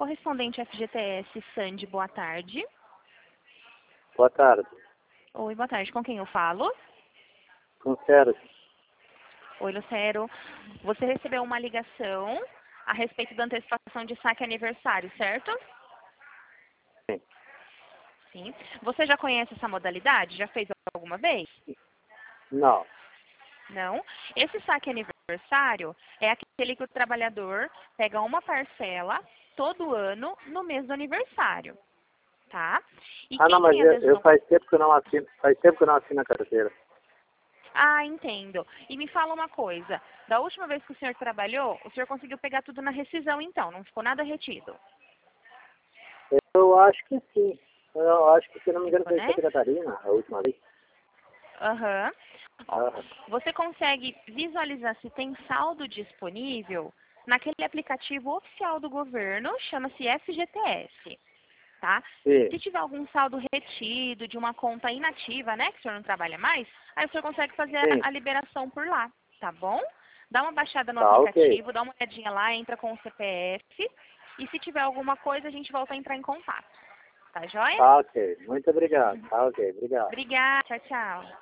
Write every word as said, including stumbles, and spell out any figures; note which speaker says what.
Speaker 1: Correspondente F G T S, Sandy, boa tarde.
Speaker 2: Boa tarde.
Speaker 1: Oi, boa tarde. Com quem eu falo?
Speaker 2: Com Sérgio.
Speaker 1: Oi, Lucero. Você recebeu uma ligação a respeito da antecipação de saque aniversário, certo?
Speaker 2: Sim.
Speaker 1: Sim. Você já conhece essa modalidade? Já fez alguma vez?
Speaker 2: Não.
Speaker 1: Não. Esse saque aniversário é aquele que o trabalhador pega uma parcela todo ano no mês do aniversário, tá? E
Speaker 2: Ah, não,
Speaker 1: quem
Speaker 2: mas
Speaker 1: tem
Speaker 2: eu, eu
Speaker 1: adesão...
Speaker 2: faz tempo que eu não assino, faz tempo que eu não assino a carteira.
Speaker 1: Ah, entendo. E me fala uma coisa. Da última vez que o senhor trabalhou, o senhor conseguiu pegar tudo na rescisão, então? Não ficou nada retido?
Speaker 2: Eu acho que sim. Eu acho que, se não me engano, foi em
Speaker 1: Né?
Speaker 2: Santa Catarina, a última vez.
Speaker 1: Aham. Ó,
Speaker 2: Ah,
Speaker 1: você consegue visualizar se tem saldo disponível naquele aplicativo oficial do governo, chama-se F G T S, tá?
Speaker 2: sim.
Speaker 1: Se tiver algum saldo retido de uma conta inativa, né, que o senhor não trabalha mais, aí o senhor consegue fazer a,
Speaker 2: Sim.
Speaker 1: a liberação por lá, tá bom? Dá uma baixada no
Speaker 2: Tá, ok.
Speaker 1: aplicativo, dá uma olhadinha lá, entra com o C P F, e se tiver alguma coisa, a gente volta a entrar em contato, tá joia?
Speaker 2: Tá, ok. Muito obrigado. Tá, ok. Obrigado.
Speaker 1: Obrigada, tchau, tchau.